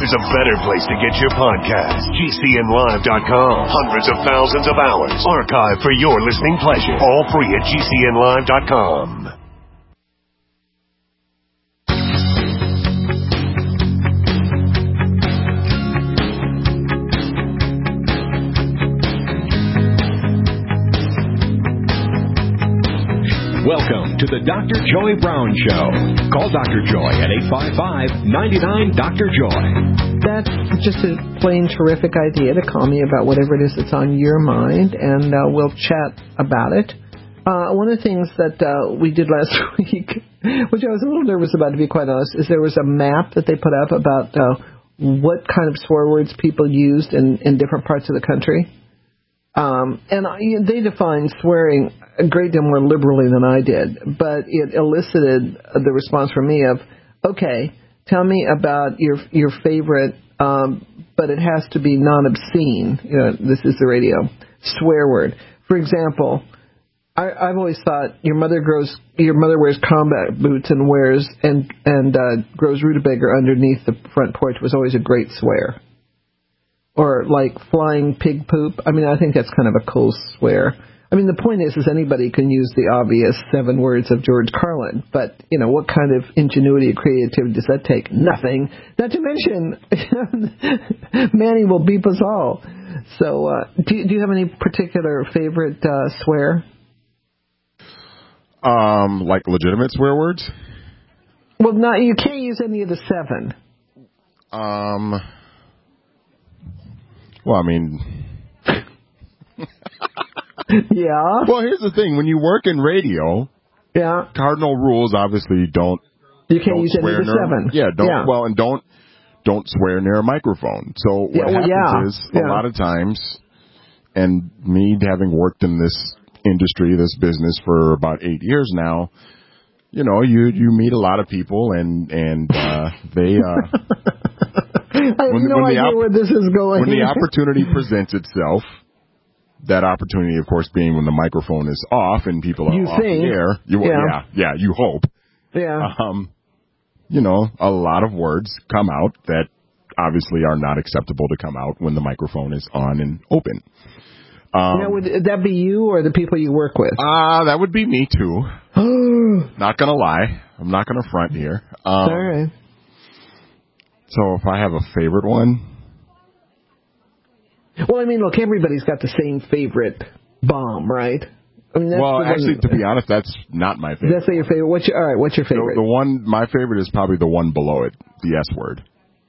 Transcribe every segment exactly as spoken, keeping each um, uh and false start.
there's a better place to get your podcast. G C N live dot com. Hundreds of thousands of hours archived for your listening pleasure. All free at G C N live dot com. Welcome to the Doctor Joy Brown Show. Call Doctor Joy at eight five five, nine nine, Doctor Joy. That's just a plain terrific idea to call me about whatever it is that's on your mind, and uh, we'll chat about it. Uh, one of the things that uh, we did last week, which I was a little nervous about, to be quite honest, is there was a map that they put up about uh, what kind of swear words people used in, in different parts of the country. Um, and I, they defined swearing a great deal more liberally than I did, but it elicited the response from me of, okay, tell me about your your favorite, um, but it has to be non-obscene. You know, this is the radio swear word. For example, I, I've always thought your mother grows your mother wears combat boots and wears and and uh, grows rutabaga underneath the front porch was always a great swear. Or like flying pig poop. I mean, I think that's kind of a cool swear. I mean, the point is, is anybody can use the obvious seven words of George Carlin. But, you know, what kind of ingenuity or creativity does that take? Nothing. Not to mention, Manny will beep us all. So uh, do, you, do you have any particular favorite uh, swear? Um, like legitimate swear words? Well, no, you can't use any of the seven. Um... Well, I mean... yeah. Well, here's the thing. When you work in radio, yeah, cardinal rules obviously don't... You can't don't use any of the near, seven. Yeah, don't, yeah. Well, and don't don't swear near a microphone. So what yeah, well, happens yeah. is, yeah. a lot of times, and me having worked in this industry, this business for about eight years now, you know, you, you meet a lot of people, and, and uh, they... Uh, I have when, no when idea op- where this is going. When the opportunity presents itself, that opportunity, of course, being when the microphone is off and people are you off think, the air. You, yeah. yeah, yeah, you hope. Yeah. Um, you know, a lot of words come out that obviously are not acceptable to come out when the microphone is on and open. Um, now, would that be you or the people you work with? Ah, uh, that would be me too. Not gonna lie, I'm not gonna front here. Um, All right. So if I have a favorite one. Well, I mean, look, everybody's got the same favorite bomb, right? I mean, that's well, actually, one, to be honest, that's not my favorite. That's not your favorite. What's your, all right, what's your favorite? The, the one, my favorite is probably the one below it, the S word.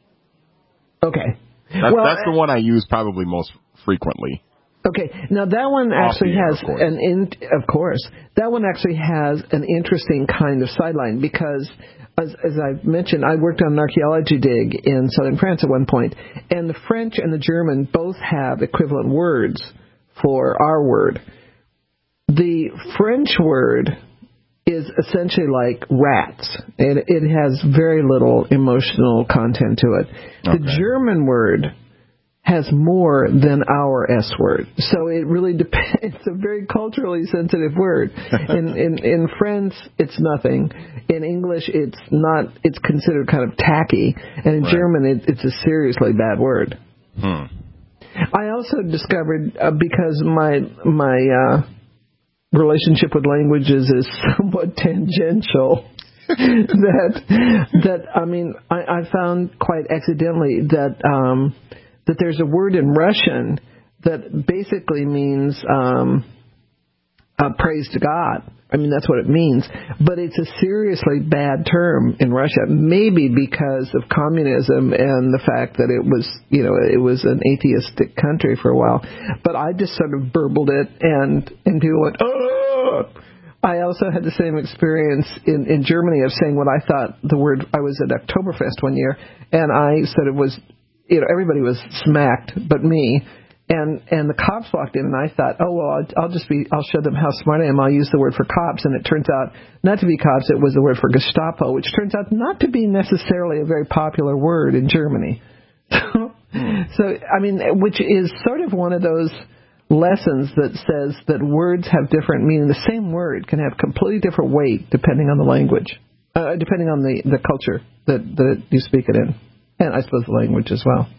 Okay. That's, well, that's the one I use probably most frequently. Okay, now that one actually air, has an, in, of course, that one actually has an interesting kind of sideline because, as, as I've mentioned, I worked on an archaeology dig in southern France at one point, and the French and the German both have equivalent words for our word. The French word is essentially like rats. It, it has very little emotional content to it. Okay. The German word has more than our S word. So it really depends. It's a very culturally sensitive word. In, in in French, it's nothing. In English, it's not. It's considered kind of tacky. And in right. German, it, it's a seriously bad word. Hmm. I also discovered, uh, because my my uh, relationship with languages is somewhat tangential, that, that I mean, I, I found quite accidentally that... Um, that there's a word in Russian that basically means um, uh, praise to God. I mean, that's what it means. But it's a seriously bad term in Russia, maybe because of communism and the fact that it was, you know, it was an atheistic country for a while. But I just sort of burbled it, and, and people went, oh! I also had the same experience in, in Germany of saying what I thought the word, I was at Oktoberfest one year, and I said it was, you know, everybody was smacked but me, and and the cops walked in, and I thought, oh, well, I'll, I'll just be, I'll show them how smart I am. I'll use the word for cops, and it turns out not to be cops, it was the word for Gestapo, which turns out not to be necessarily a very popular word in Germany. So, I mean, which is sort of one of those lessons that says that words have different meaning. The same word can have completely different weight depending on the language, uh, depending on the, the culture that, that you speak it in. and I suppose the language as well.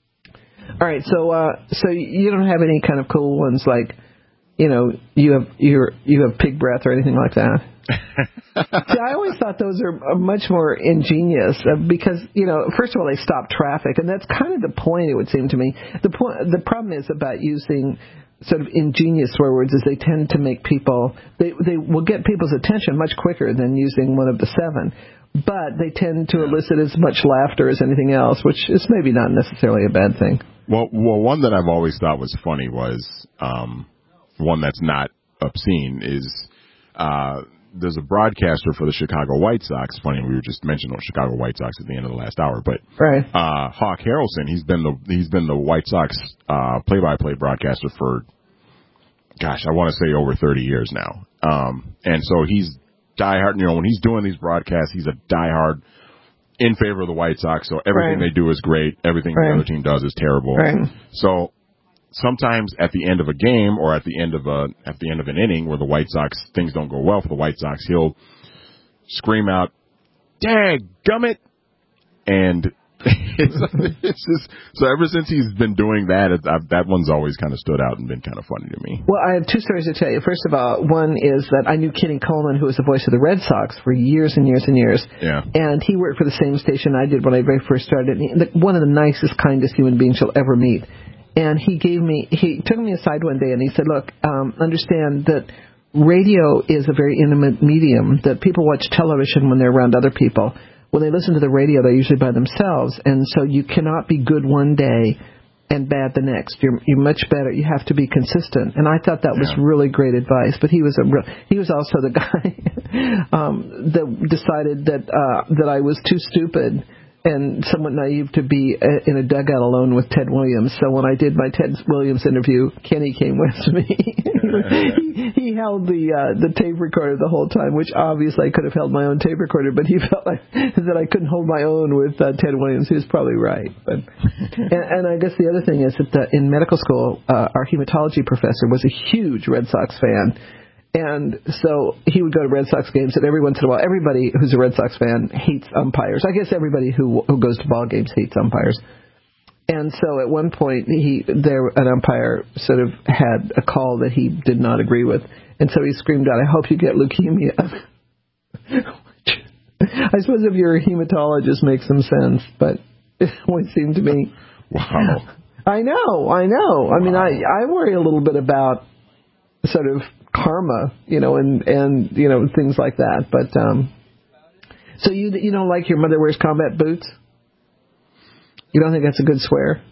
All right, so uh, so you don't have any kind of cool ones like, you know, you have you're, you have pig breath or anything like that? See, I always thought those are much more ingenious because, you know, first of all, they stop traffic, and that's kind of the point, it would seem to me. The point, the problem is about using sort of ingenious swear words is they tend to make people, they, they will get people's attention much quicker than using one of the seven. But they tend to elicit as much laughter as anything else, which is maybe not necessarily a bad thing. Well, well, one that I've always thought was funny was um, one that's not obscene is uh, there's a broadcaster for the Chicago White Sox. Funny, we were just mentioning the Chicago White Sox at the end of the last hour, but right. uh, Hawk Harrelson, he's been the he's been the White Sox uh, play-by-play broadcaster for, gosh, I want to say over thirty years now, um, and so he's diehard. You know, when he's doing these broadcasts, he's a diehard in favor of the White Sox. So everything right. they do is great. Everything right. the other team does is terrible. Right. So sometimes at the end of a game or at the end of a at the end of an inning where the White Sox things don't go well for the White Sox, he'll scream out, "Dadgummit!" And it's, it's just so ever since he's been doing that, it, I, that one's always kind of stood out and been kind of funny to me. Well, I have two stories to tell you. First of all, one is that I knew Kenny Coleman, who was the voice of the Red Sox for years and years and years. Yeah. And he worked for the same station I did when I very first started. He, one of the nicest, kindest human beings you'll ever meet. And he gave me, he took me aside one day and he said, "Look, um, understand that radio is a very intimate medium, that people watch television when they're around other people. When they listen to the radio, they're usually by themselves, and so you cannot be good one day and bad the next. You're you're much better. You have to be consistent." And I thought that was yeah. really great advice. But he was a real, he was also the guy um, that decided that uh, that I was too stupid and somewhat naive to be a, in a dugout alone with Ted Williams. So when I did my Ted Williams interview, Kenny came with me. he, he held the uh, the tape recorder the whole time, which obviously I could have held my own tape recorder, but he felt like that I couldn't hold my own with uh, Ted Williams. He was probably right. But and, and I guess the other thing is that the, in medical school, uh, our hematology professor was a huge Red Sox fan. And so he would go to Red Sox games, and every once in a while, everybody who's a Red Sox fan hates umpires. I guess everybody who who goes to ball games hates umpires. And so at one point, he there an umpire sort of had a call that he did not agree with, and so he screamed out, "I hope you get leukemia." I suppose if you're a hematologist, makes some sense, but it always seemed to me. Wow. I know, I know. I mean, I I worry a little bit about sort of karma, you know, and, and, you know, things like that. But, um, so you, you don't like your mother wears combat boots? You don't think that's a good swear?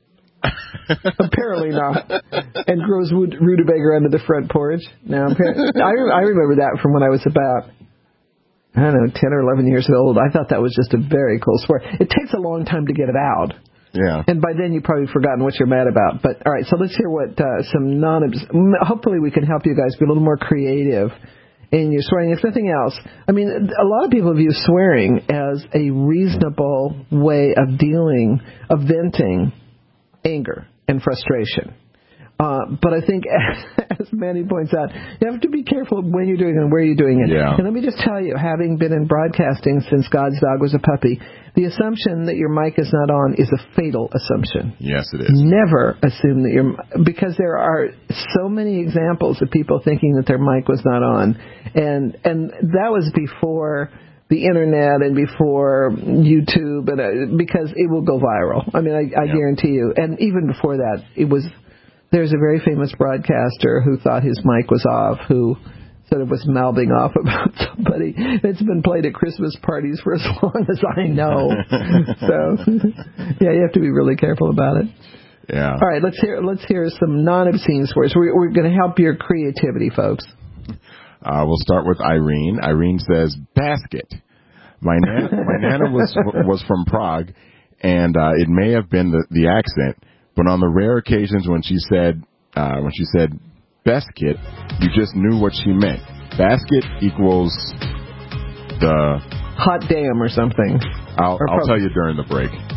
Apparently not. And grows rutabaga under the front porch? No, I, I remember that from when I was about, I don't know, ten or eleven years old. I thought that was just a very cool swear. It takes a long time to get it out. Yeah. And by then you've probably forgotten what you're mad about. But, all right, so let's hear what uh, some non... Hopefully we can help you guys be a little more creative in your swearing. If nothing else, I mean, a lot of people view swearing as a reasonable way of dealing, of venting anger and frustration. Uh, but I think, as Manny points out, you have to be careful when you're doing it and where you're doing it. Yeah. And let me just tell you, having been in broadcasting since God's dog was a puppy, the assumption that your mic is not on is a fatal assumption. Yes, it is. Never assume that your, because there are so many examples of people thinking that their mic was not on. And, and that was before the internet and before YouTube, and uh, because it will go viral. I mean, I, I yeah. guarantee you. And even before that, it was... There's a very famous broadcaster who thought his mic was off, who sort of was mouthing off about somebody. It's been played at Christmas parties for as long as I know. So, yeah, you have to be really careful about it. Yeah. All right, let's hear let's hear some non-obscene swears. We're, we're going to help your creativity, folks. Uh, we'll start with Irene. Irene says, "Basket." My nana, my nana was was from Prague, and uh, it may have been the, the accent. But on the rare occasions when she said uh, when she said "basket," you just knew what she meant. Basket equals the hot damn or something. I'll, or I'll tell you during the break.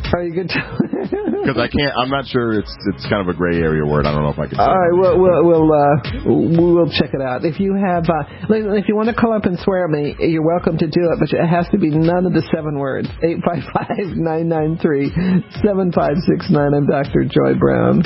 Are you good? Because I can't. I'm not sure. It's it's kind of a gray area word. I don't know if I can. Say All right, it. we'll we'll we'll, uh, we'll check it out. If you have, uh, if you want to call up and swear at me, you're welcome to do it, but it has to be none of the seven words. Eight five five nine nine three seven five six nine. I'm Doctor Joy Brown.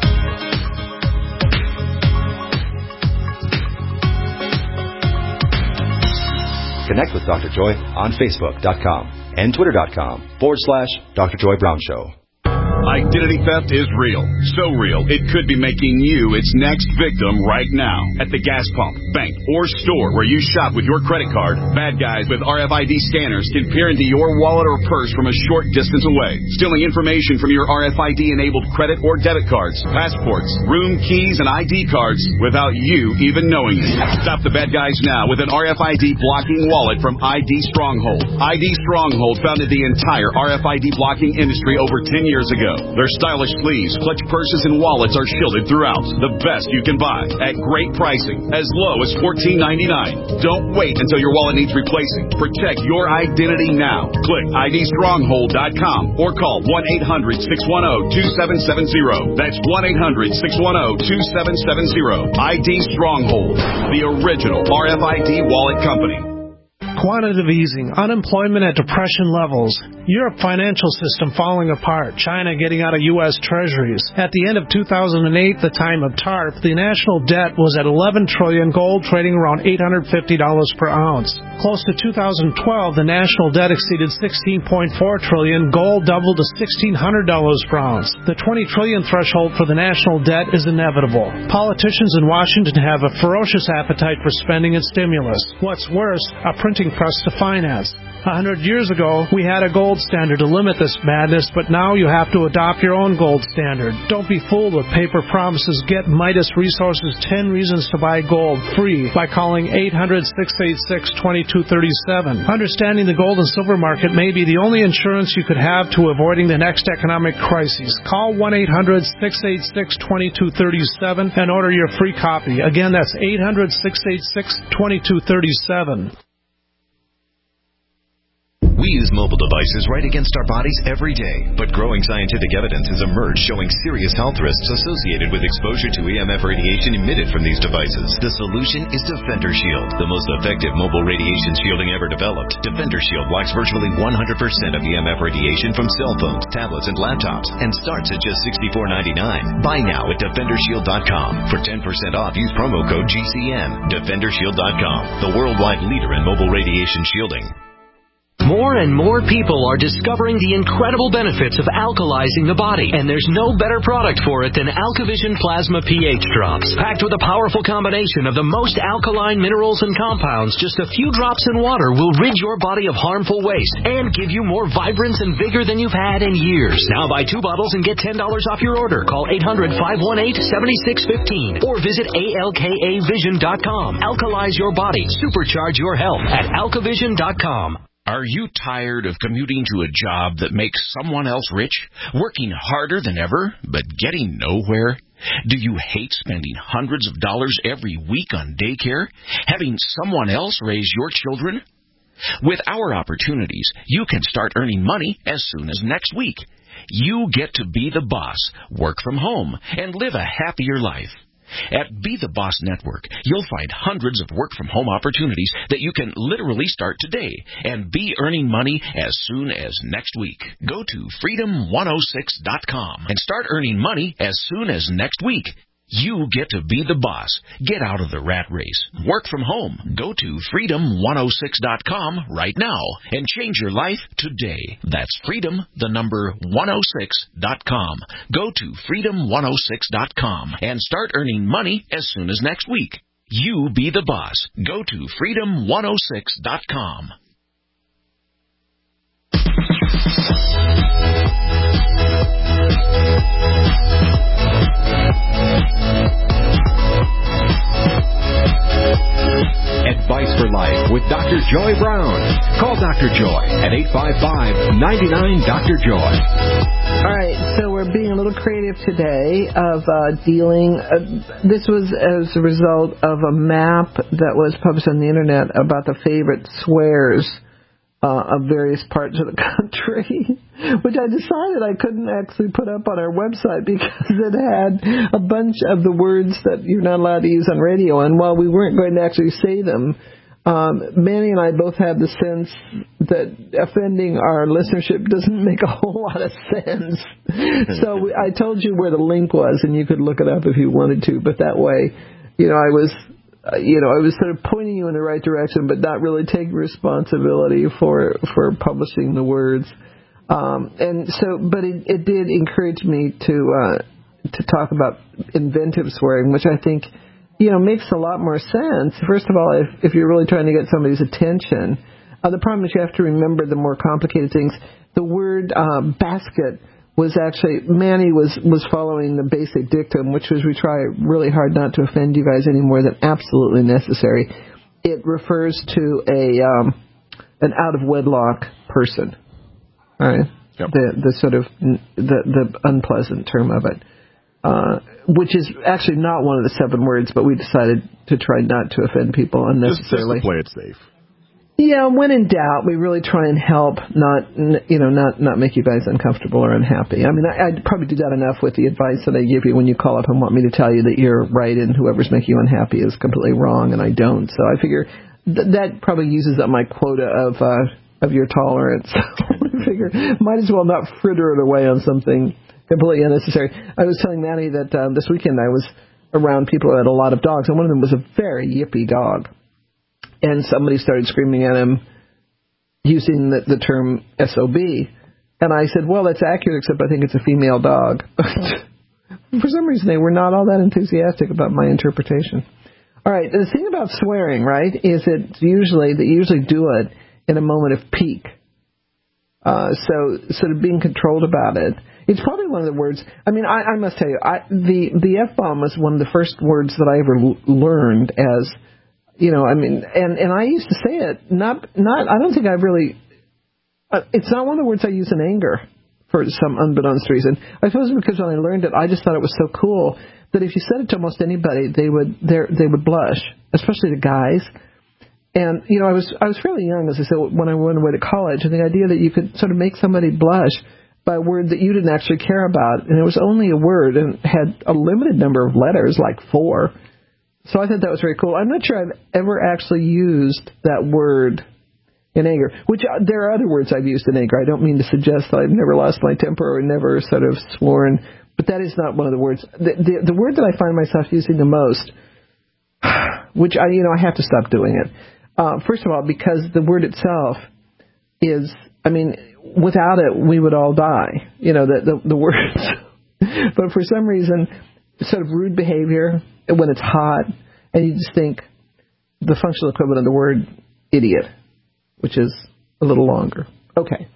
Connect with Doctor Joy on Facebook.com and Twitter.com forward slash Doctor Joy Brown Show. Identity theft is real. So real, it could be making you its next victim right now. At the gas pump, bank, or store where you shop with your credit card, bad guys with R F I D scanners can peer into your wallet or purse from a short distance away, stealing information from your R F I D-enabled credit or debit cards, passports, room keys, and I D cards without you even knowing it. Stop the bad guys now with an R F I D blocking wallet from I D Stronghold. I D Stronghold founded the entire R F I D blocking industry over ten years ago. Their stylish sleeves, clutch purses, and wallets are shielded throughout. The best you can buy at great pricing, as low as fourteen ninety-nine. Don't wait until your wallet needs replacing. Protect your identity now. Click I D stronghold dot com or call one eight hundred six one zero two seven seven zero. That's one eight hundred six one zero two seven seven zero. I D Stronghold, the original R F I D wallet company. Quantitative easing, unemployment at depression levels, Europe financial system falling apart, China getting out of U S treasuries. At the end of two thousand eight, the time of TARP, the national debt was at eleven trillion dollars, gold trading around eight hundred fifty dollars per ounce. Close to two thousand twelve, the national debt exceeded sixteen point four trillion dollars, gold doubled to sixteen hundred dollars per ounce. The twenty trillion dollars threshold for the national debt is inevitable. Politicians in Washington have a ferocious appetite for spending and stimulus. What's worse, a printing press to finance. A hundred years ago, we had a gold standard to limit this madness, but now you have to adopt your own gold standard. Don't be fooled with paper promises. Get Midas Resources ten Reasons to Buy Gold free by calling eight hundred six eight six two two three seven. Understanding the gold and silver market may be the only insurance you could have to avoiding the next economic crisis. Call one eight hundred six eight six two two three seven and order your free copy. Again, that's eight hundred six eight six two two three seven. We use mobile devices right against our bodies every day, but growing scientific evidence has emerged showing serious health risks associated with exposure to E M F radiation emitted from these devices. The solution is Defender Shield, the most effective mobile radiation shielding ever developed. Defender Shield blocks virtually one hundred percent of E M F radiation from cell phones, tablets, and laptops, and starts at just sixty-four ninety-nine. Buy now at defender shield dot com. For ten percent off, use promo code G C N. defender shield dot com, the worldwide leader in mobile radiation shielding. More and more people are discovering the incredible benefits of alkalizing the body, and there's no better product for it than AlkaVision Plasma pH Drops. Packed with a powerful combination of the most alkaline minerals and compounds, just a few drops in water will rid your body of harmful waste and give you more vibrance and vigor than you've had in years. Now buy two bottles and get ten dollars off your order. Call eight hundred five one eight seven six one five or visit A L K A vision dot com. Alkalize your body. Supercharge your health at alka vision dot com. Are you tired of commuting to a job that makes someone else rich, working harder than ever, but getting nowhere? Do you hate spending hundreds of dollars every week on daycare, having someone else raise your children? With our opportunities, you can start earning money as soon as next week. You get to be the boss, work from home, and live a happier life. At Be the Boss Network, you'll find hundreds of work-from-home opportunities that you can literally start today and be earning money as soon as next week. Go to freedom one oh six dot com and start earning money as soon as next week. You get to be the boss. Get out of the rat race. Work from home. Go to freedom one oh six dot com right now and change your life today. That's freedom, the number one oh six dot com. Go to freedom one oh six dot com and start earning money as soon as next week. You be the boss. Go to freedom one oh six dot com. Advice for Life with Doctor Joy Brown. Call Doctor Joy at eight five five, nine nine, Doctor Joy. All right, so we're being a little creative today of uh, dealing. Uh, this was as a result of a map that was published on the Internet about the favorite swears uh, of various parts of the country. which I decided I couldn't actually put up on our website because it had a bunch of the words that you're not allowed to use on radio. And while we weren't going to actually say them, um, Manny and I both had the sense that offending our listenership doesn't make a whole lot of sense. So we, I told you where the link was, and you could look it up if you wanted to. But that way, you know, I was... Uh, you know, I was sort of pointing you in the right direction, but not really taking responsibility for for publishing the words. Um, and so, but it, it did encourage me to uh, to talk about inventive swearing, which I think, you know, makes a lot more sense. First of all, if, if you're really trying to get somebody's attention, uh, the problem is you have to remember the more complicated things. The word uh, basket was actually, Manny was, was following the basic dictum, which was we try really hard not to offend you guys any more than absolutely necessary. It refers to a um, an out-of-wedlock person, all right? Yep. The the sort of, the, the unpleasant term of it, uh, which is actually not one of the seven words, but we decided to try not to offend people unnecessarily. Just, just to play it safe. Yeah, when in doubt, we really try and help, not, you know, not, not make you guys uncomfortable or unhappy. I mean, I, I'd probably do that enough with the advice that I give you when you call up and want me to tell you that you're right and whoever's making you unhappy is completely wrong, and I don't. So I figure th- that probably uses up my quota of uh, of your tolerance. I figure might as well not fritter it away on something completely unnecessary. I was telling Manny that um, this weekend I was around people who had a lot of dogs, and one of them was a very yippy dog. And somebody started screaming at him using the, the term S O B. And I said, well, that's accurate, except I think it's a female dog. For some reason, they were not all that enthusiastic about my interpretation. All right, the thing about swearing, right, is it usually, they usually do it in a moment of pique. Uh, so sort of being controlled about it. It's probably one of the words, I mean, I, I must tell you, I, the, the F-bomb was one of the first words that I ever l- learned as... You know, I mean, and, and I used to say it, not, not, I don't think I've really, uh, it's not one of the words I use in anger for some unbeknownst reason. I suppose because when I learned it, I just thought it was so cool that if you said it to almost anybody, they would, they would blush, especially the guys. And, you know, I was, I was fairly young, as I said, when I went away to college, and the idea that you could sort of make somebody blush by a word that you didn't actually care about, and it was only a word and had a limited number of letters, like four. So I thought that was very cool. I'm not sure I've ever actually used that word in anger, which uh, there are other words I've used in anger. I don't mean to suggest that I've never lost my temper or never sort of sworn, but that is not one of the words. The, the, the word that I find myself using the most, which I, you know, I have to stop doing it. Uh, first of all, because the word itself is, I mean, without it, we would all die, you know, the, the, the words. But for some reason, sort of rude behavior when it's hot, and you just think the functional equivalent of the word idiot, which is a little longer. Okay.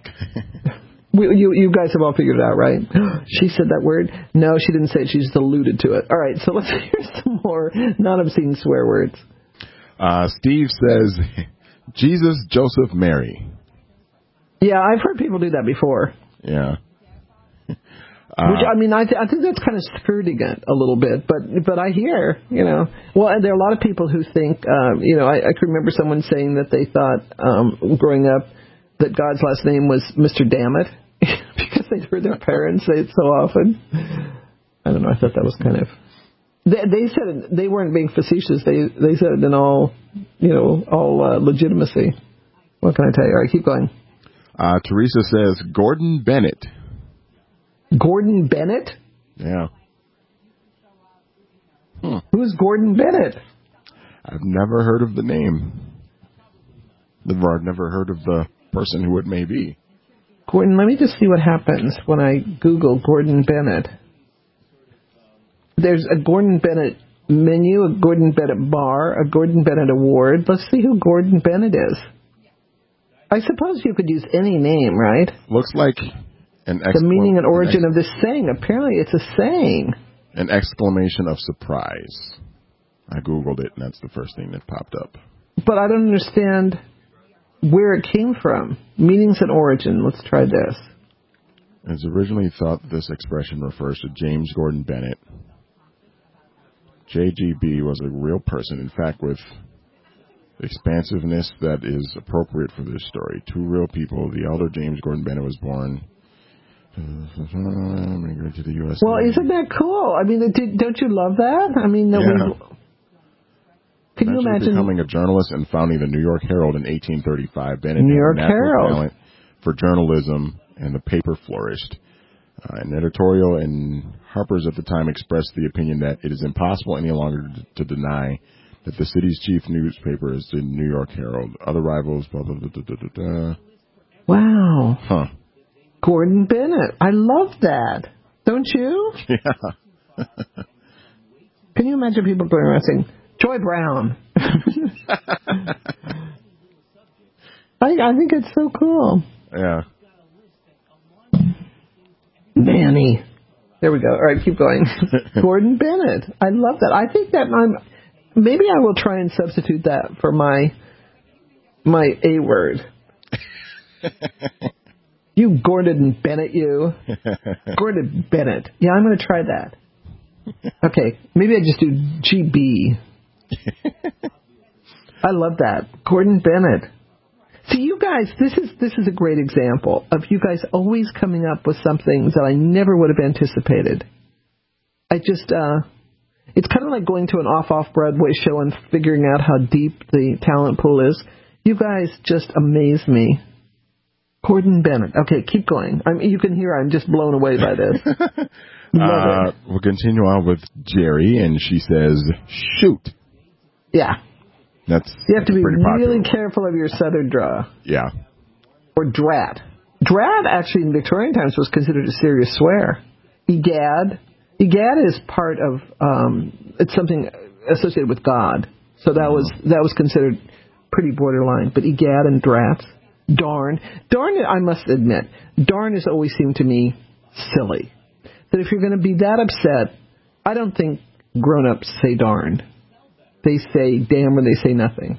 we, you, you guys have all figured it out, right? She said that word? No, she didn't say it. She just alluded to it. All right, so let's hear some more non-obscene swear words. Uh, Steve says, Jesus, Joseph, Mary. Yeah, I've heard people do that before. Yeah. Uh, Which, I mean, I, th- I think that's kind of skirting it a little bit, but but I hear, you know, well, and there are a lot of people who think, um, you know, I, I can remember someone saying that they thought um, growing up that God's last name was Mister Dammit because they'd heard their parents say it so often. I don't know. I thought that was kind of. They, they said it, they weren't being facetious. They they said it in all, you know, all uh, legitimacy. What can I tell you? All right, keep going. Uh, Teresa says Gordon Bennett. Gordon Bennett? Yeah. Hmm. Who's Gordon Bennett? I've never heard of the name. Or I've never heard of the person who it may be. Gordon, let me just see what happens when I Google Gordon Bennett. There's a Gordon Bennett menu, a Gordon Bennett bar, a Gordon Bennett award. Let's see who Gordon Bennett is. I suppose you could use any name, right? Looks like an exclam- the meaning and origin an ex- of this saying. Apparently it's a saying. An exclamation of surprise. I Googled it, and that's the first thing that popped up. But I don't understand where it came from. Meanings and origin. Let's try this. It's originally thought this expression refers to James Gordon Bennett. J G B was a real person, in fact, with expansiveness that is appropriate for this story. Two real people. The elder James Gordon Bennett was born Immigrant to the U S. Well, isn't that cool? I mean, did, don't you love that? I mean, that yeah. we... Can you imagine becoming a journalist and founding the New York Herald in eighteen thirty-five? Bennett New York had natural Herald talent for journalism, and the paper flourished. Uh, an editorial in Harper's at the time expressed the opinion that it is impossible any longer to, to deny that the city's chief newspaper is the New York Herald. Other rivals, blah, blah, blah, blah, blah, blah. Wow. Huh. Gordon Bennett. I love that. Don't you? Yeah. Can you imagine people going around saying, Joy Brown? I, I think it's so cool. Yeah. Manny. There we go. All right, keep going. Gordon Bennett. I love that. I think that I'm... Maybe I will try and substitute that for my my A word. You Gordon Bennett, you. Gordon Bennett. Yeah, I'm going to try that. Okay, maybe I just do G B. I love that. Gordon Bennett. See, you guys, this is this is a great example of you guys always coming up with something that I never would have anticipated. I just, uh, it's kind of like going to an off-off-Broadway show and figuring out how deep the talent pool is. You guys just amaze me. Gordon Bennett. Okay, keep going. I mean, you can hear I'm just blown away by this. uh, we'll continue on with Jerry, and she says, shoot. Yeah. That's You have that's to be really popular. careful of your southern draw. Yeah. Or drat. Drat, actually, in Victorian times, was considered a serious swear. Egad. Egad is part of, um, it's something associated with God. So that was that was considered pretty borderline. But egad and drat. Darn. Darn, I must admit, darn has always seemed to me silly. That if you're going to be that upset, I don't think grown-ups say darn. They say damn or they say nothing.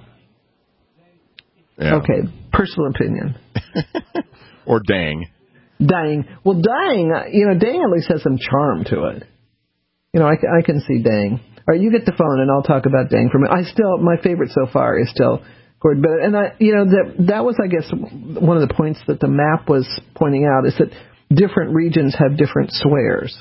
Yeah. Okay, personal opinion. Or dang. Dang. Well, dang, you know, dang at least has some charm to it. You know, I, I can see dang. All right, you get the phone and I'll talk about dang for a minute. I still, my favorite so far is still Gordon Bennett. And, I, you know, that that was, I guess, one of the points that the map was pointing out is that different regions have different swears.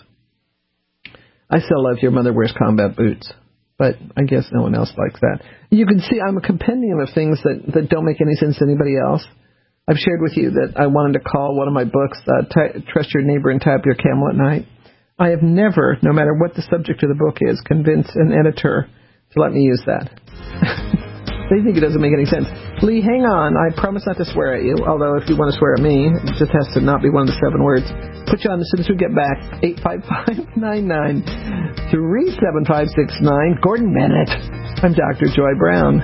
I still love your mother wears combat boots. But I guess no one else likes that. You can see I'm a compendium of things that, that don't make any sense to anybody else. I've shared with you that I wanted to call one of my books, uh, t- Trust Your Neighbor and Tie Up Your Camel at Night. I have never, no matter what the subject of the book is, convinced an editor to let me use that. They think it doesn't make any sense. Lee, hang on. I promise not to swear at you, although if you want to swear at me, it just has to not be one of the seven words. Put you on as soon as we get back. eight five five, nine nine, three seven five six nine. Gordon Bennett. I'm Doctor Joy Brown.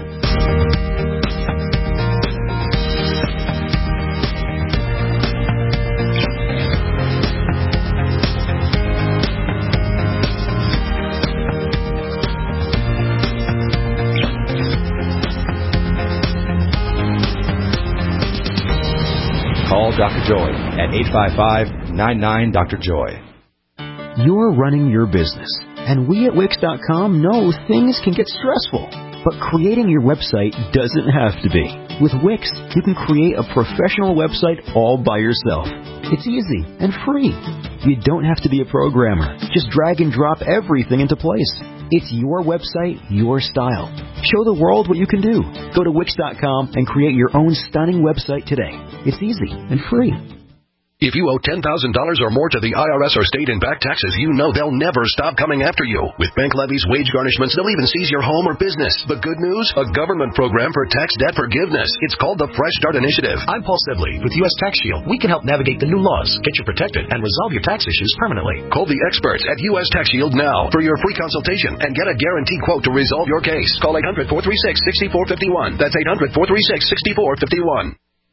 Call Doctor Joy at eight five five, nine nine, Doctor Joy. You're running your business, and we at Wix dot com know things can get stressful. But creating your website doesn't have to be. With Wix, you can create a professional website all by yourself. It's easy and free. You don't have to be a programmer. Just drag and drop everything into place. It's your website, your style. Show the world what you can do. Go to Wix dot com and create your own stunning website today. It's easy and free. If you owe ten thousand dollars or more to the I R S or state in back taxes, you know they'll never stop coming after you. With bank levies, wage garnishments, they'll even seize your home or business. But good news? A government program for tax debt forgiveness. It's called the Fresh Start Initiative. I'm Paul Sibley with U S Tax Shield. We can help navigate the new laws, get you protected, and resolve your tax issues permanently. Call the experts at U S Tax Shield now for your free consultation and get a guaranteed quote to resolve your case. Call eight hundred, four three six, six four five one. That's eight hundred, four three six, six four five one.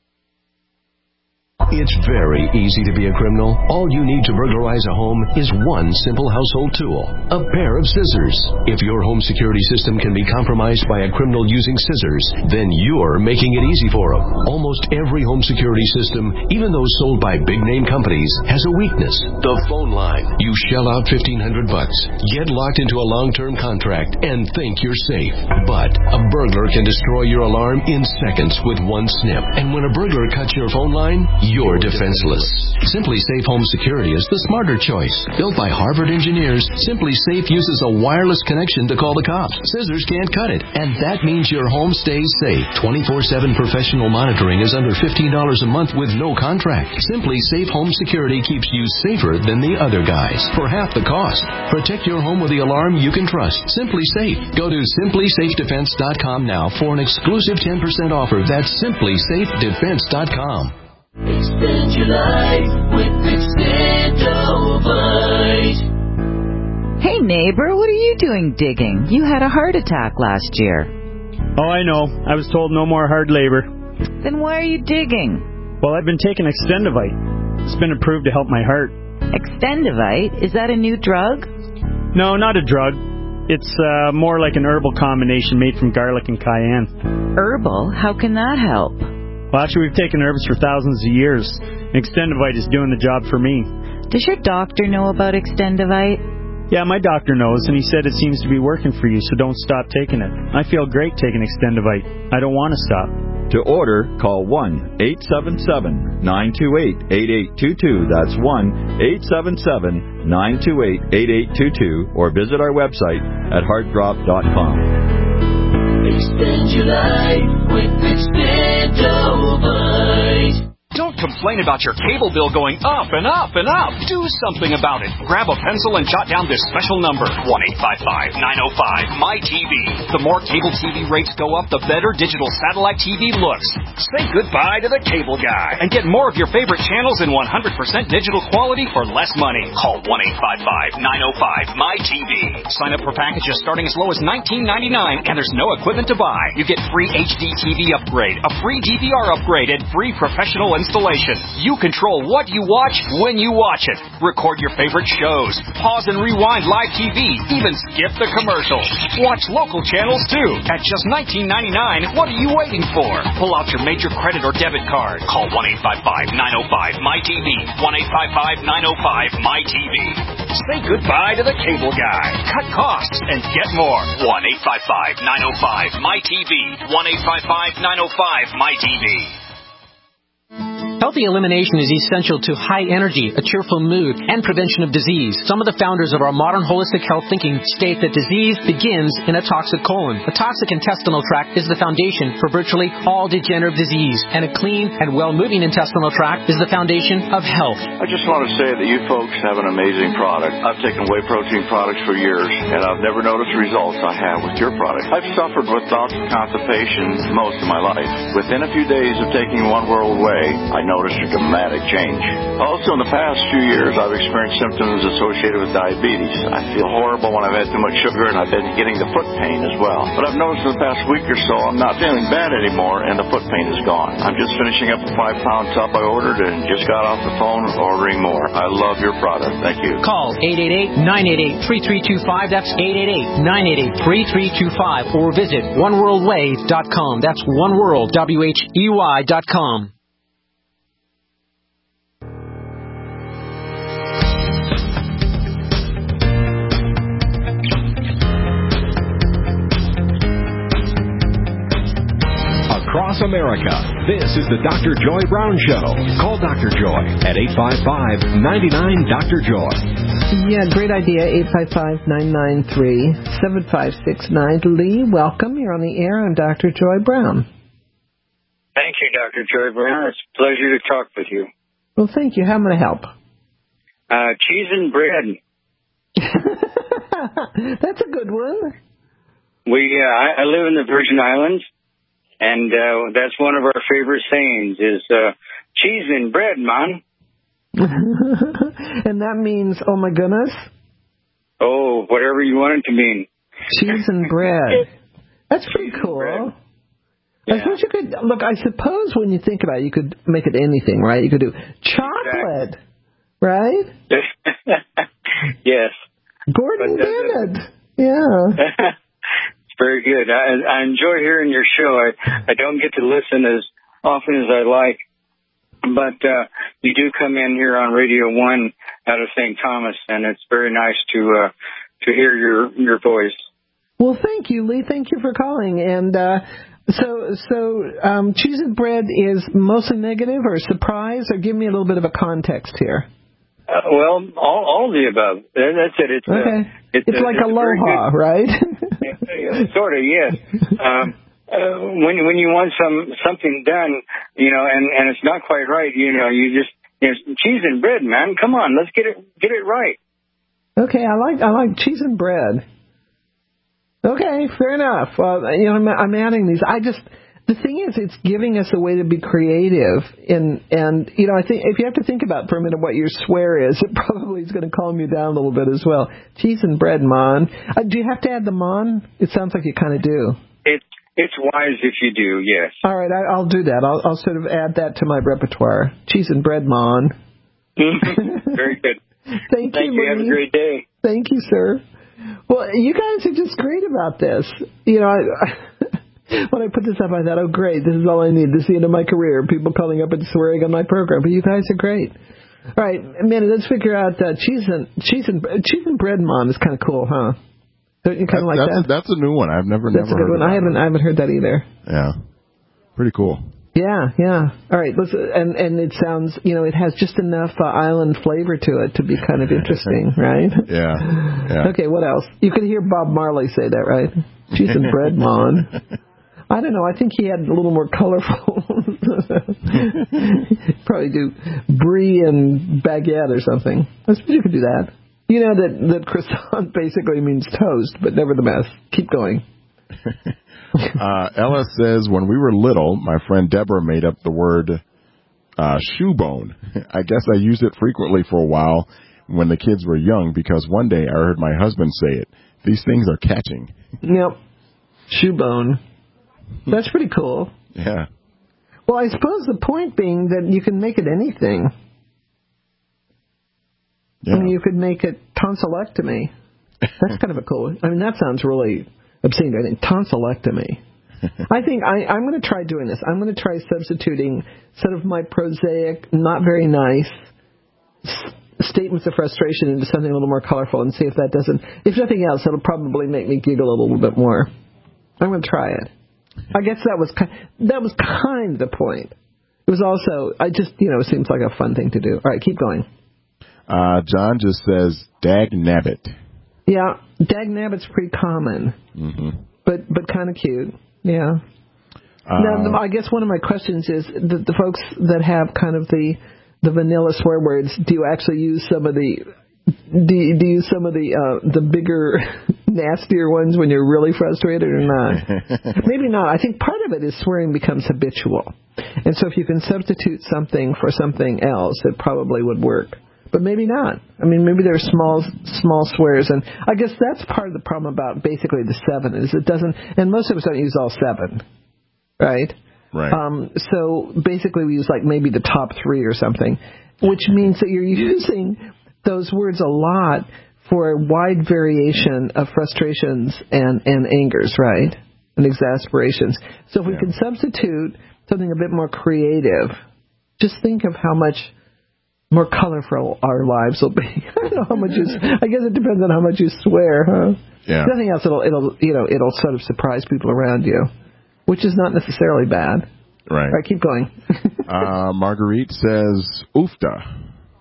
It's very easy to be a criminal. All you need to burglarize a home is one simple household tool, a pair of scissors. If your home security system can be compromised by a criminal using scissors, then you're making it easy for them. Almost every home security system, even those sold by big-name companies, has a weakness, the phone line. You shell out fifteen hundred bucks, get locked into a long-term contract, and think you're safe. But a burglar can destroy your alarm in seconds with one snip. And when a burglar cuts your phone line, you you're defenseless. Simply Safe Home Security is the smarter choice. Built by Harvard engineers, Simply Safe uses a wireless connection to call the cops. Scissors can't cut it, and that means your home stays safe. twenty-four seven professional monitoring is under fifteen dollars a month with no contract. Simply Safe Home Security keeps you safer than the other guys for half the cost. Protect your home with the alarm you can trust. Simply Safe. Go to simply safe defense dot com now for an exclusive ten percent offer. That's simply safe defense dot com. Expand your life with Extendovite. Hey neighbor, what are you doing digging? You had a heart attack last year. Oh, I know. I was told no more hard labor. Then why are you digging? Well, I've been taking Extendovite. It's been approved to help my heart. Extendovite? Is that a new drug? No, not a drug. It's uh, more like an herbal combination made from garlic and cayenne. Herbal? How can that help? Well, actually, we've taken herbs for thousands of years. Extendovite is doing the job for me. Does your doctor know about Extendovite? Yeah, my doctor knows, and he said it seems to be working for you, so don't stop taking it. I feel great taking Extendovite. I don't want to stop. To order, call one eight seven seven, nine two eight, eight eight two two. That's one eight seven seven, nine two eight, eight eight two two, or visit our website at heart drop dot com. Expand your life with Extendovite. Don't complain about your cable bill going up and up and up. Do something about it. Grab a pencil and jot down this special number, one eight five five, nine oh five, M Y T V. The more cable T V rates go up, the better digital satellite T V looks. Say goodbye to the cable guy and get more of your favorite channels in one hundred percent digital quality for less money. Call one eight five five, nine oh five, M Y T V. Sign up for packages starting as low as nineteen ninety-nine, and there's no equipment to buy. You get free H D T V upgrade, a free D V R upgrade, and free professional installation. You control what you watch when you watch it. Record your favorite shows. Pause and rewind live T V. Even skip the commercials. Watch local channels too. At just nineteen ninety-nine, what are you waiting for? Pull out your major credit or debit card. Call one eight five five, nine oh five, M Y T V. one eight five five, nine oh five, M Y T V. Say goodbye to the cable guy. Cut costs and get more. one eight five five, nine oh five, M Y T V. one eight five five, nine oh five, M Y T V. Healthy elimination is essential to high energy, a cheerful mood, and prevention of disease. Some of the founders of our modern holistic health thinking state that disease begins in a toxic colon. A toxic intestinal tract is the foundation for virtually all degenerative disease, and a clean and well-moving intestinal tract is the foundation of health. I just want to say that you folks have an amazing product. I've taken whey protein products for years, and I've never noticed the results I have with your product. I've suffered with bouts of constipation most of my life. Within a few days of taking One World Whey, I noticed a dramatic change. Also, in the past few years, I've experienced symptoms associated with diabetes. I feel horrible when I've had too much sugar, and I've been getting the foot pain as well. But I've noticed in the past week or so, I'm not feeling bad anymore, and the foot pain is gone. I'm just finishing up a five-pound tub I ordered and just got off the phone ordering more. I love your product. Thank you. Call eight eight eight, nine eight eight, three three two five. That's eight eight eight, nine eight eight, three three two five. Or visit one world way dot com. That's oneworld, W H E Y dot com. Across America, this is the Doctor Joy Brown Show. Call Doctor Joy at eight five five, nine nine, Doctor Joy. Yeah, great idea, eight five five, nine nine three, seven five six nine. Lee, welcome. You're on the air. I'm Doctor Joy Brown. Thank you, Doctor Joy Brown. It's a pleasure to talk with you. Well, thank you. How am I to help? Uh, cheese and bread. That's a good one. We, uh, I, I live in the Virgin Islands. And uh, that's one of our favorite sayings is uh, cheese and bread, man. And that means, oh, my goodness? Oh, whatever you want it to mean. Cheese and bread. That's pretty cool. Yeah. I suppose you could, look, I suppose when you think about it, you could make it anything, right? You could do chocolate, exactly. Right? Yes. Gordon Bennett. Yeah. Very good. I, I enjoy hearing your show. I, I don't get to listen as often as I like, but uh, you do come in here on Radio One out of Saint Thomas, and it's very nice to uh, to hear your your voice. Well, thank you, Lee. Thank you for calling. And uh, So, so um, cheese and bread is mostly negative or surprise, or give me a little bit of a context here. Uh, well, all, all of the above. That's it. It's okay. Uh, it's, it's uh, like it's aloha, right? Sort of, yes. Um, uh, when when you want some something done, you know, and, and it's not quite right, you know, you just you know, cheese and bread, man. Come on, let's get it get it right. Okay, I like I like cheese and bread. Okay, fair enough. Well, you know, I'm, I'm adding these. I just. The thing is, it's giving us a way to be creative, and and you know, I think if you have to think about for a minute what your swear is, it probably is going to calm you down a little bit as well. Cheese and bread, mon. Uh, do you have to add the mon? It sounds like you kind of do. It's it's wise if you do, yes. All right, I, I'll do that. I'll, I'll sort of add that to my repertoire. Cheese and bread, mon. Very good. Thank, Thank you. you. Have a great day. Thank you, sir. Well, you guys are just great about this. You know, I. When I put this up, I thought, oh, great, this is all I need. This is the end of my career. People calling up and swearing on my program. But you guys are great. All right, Manny, let's figure out uh, cheese and cheese and cheese and bread, Mom, is kind of cool, huh? Don't you kind of like that's that? A, that's a new one. I've never that's never a good heard one. of I haven't that. I haven't heard that either. Yeah, pretty cool. Yeah, yeah. All right, let's and and it sounds, you know, it has just enough uh, island flavor to it to be kind of interesting, right? Yeah. yeah. Okay, what else? You could hear Bob Marley say that, right? Cheese and bread, Mon. I don't know. I think he had a little more colorful. Probably do brie and baguette or something. I suppose you could do that. You know that, that croissant basically means toast, but nevertheless, keep going. uh, Ella says, when we were little, my friend Deborah made up the word uh, shoe bone. I guess I used it frequently for a while when the kids were young because one day I heard my husband say it. These things are catching. Yep. Shoe bone. That's pretty cool. Yeah. Well, I suppose the point being that you can make it anything. Yeah. I mean, you could make it tonsillectomy. That's kind of a cool. I mean, that sounds really obscene. I think tonsillectomy. I think I, I'm going to try doing this. I'm going to try substituting sort of my prosaic, not very nice s- statements of frustration into something a little more colorful and see if that doesn't. If nothing else, it'll probably make me giggle a little bit more. I'm going to try it. I guess that was that was kind of the point. It was also, I just, you know, it seems like a fun thing to do. All right, keep going. Uh, John just says, dag nabbit. Yeah, dag nabbit's pretty common, mm-hmm. but but kind of cute. Yeah. Uh, now, I guess one of my questions is the, the folks that have kind of the the vanilla swear words. Do you actually use some of the do you, do you use some of the uh, the bigger, nastier ones when you're really frustrated or not? Maybe not. I think part of it is swearing becomes habitual, and so if you can substitute something for something else, it probably would work. But maybe not. I mean, maybe there are small, small swears, and I guess that's part of the problem about basically the seven is it doesn't. And most of us don't use all seven, right? Right. Um, so basically, we use like maybe the top three or something, which means that you're using those words a lot for a wide variation of frustrations and, and angers, right? And exasperations. So if we yeah. can substitute something a bit more creative, just think of how much more colorful our lives will be. I don't know how much you, I guess it depends on how much you swear, huh? Yeah. If nothing else, it'll, it'll, you know, it'll sort of surprise people around you, which is not necessarily bad. Right. All right, keep going. uh, Marguerite says, oofta.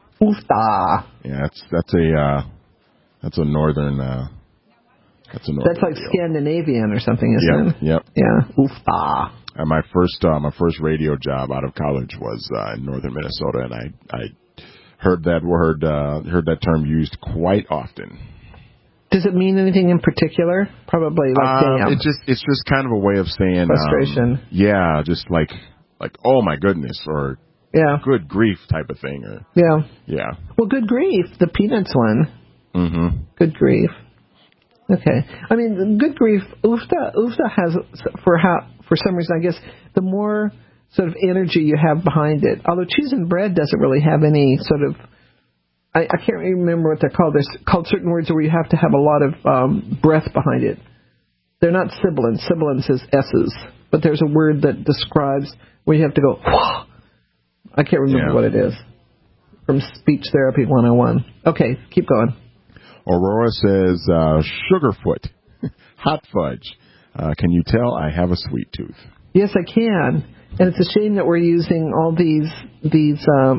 Oofta. Yeah, that's, that's a, uh, that's a northern, uh, that's a northern That's like deal. Scandinavian or something, isn't yep, it? Yep. Yeah. Oofta. And my first, uh, my first radio job out of college was, uh, in northern Minnesota, and I, I heard that word, uh, heard that term used quite often. Does it mean anything in particular? Probably like um, damn. It just, it's just kind of a way of saying frustration. Um, yeah, just like, like, oh my goodness, or yeah, good grief type of thing, or yeah, yeah. Well, good grief, the Peanuts one. Mm-hmm. Good grief. Okay, I mean, good grief. Oofta, oofta has for how for some reason, I guess, the more sort of energy you have behind it. Although cheese and bread doesn't really have any sort of. I, I can't remember what they're called. They're called certain words where you have to have a lot of um, breath behind it. They're not sibilants. Sibilants is S's. But there's a word that describes where you have to go, whoa. I can't remember yeah. what it is. From Speech Therapy one oh one. Okay, keep going. Aurora says, uh, sugarfoot, hot fudge. Uh, can you tell I have a sweet tooth? Yes, I can. And it's a shame that we're using all these these um,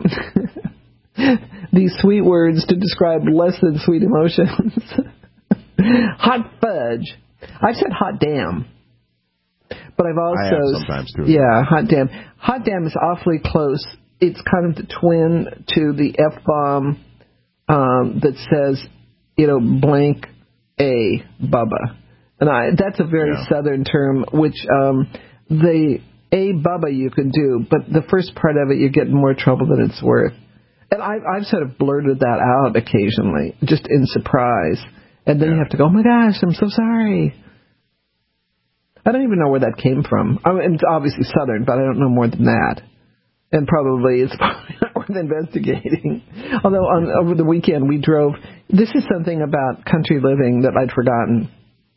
these sweet words to describe less than sweet emotions. Hot fudge. I've said hot damn. But I've also... I have sometimes, too. Yeah, hot damn. Hot damn is awfully close. It's kind of the twin to the F-bomb um, that says, you know, blank a Bubba. And I, that's a very yeah. southern term, which um, the a Bubba you can do, but the first part of it you get in more trouble than it's worth. And I, I've sort of blurted that out occasionally, just in surprise. And then yeah. you have to go, oh my gosh, I'm so sorry. I don't even know where that came from. I mean, it's obviously southern, but I don't know more than that. And probably it's probably not worth investigating. Although on, over the weekend we drove. This is something about country living that I'd forgotten.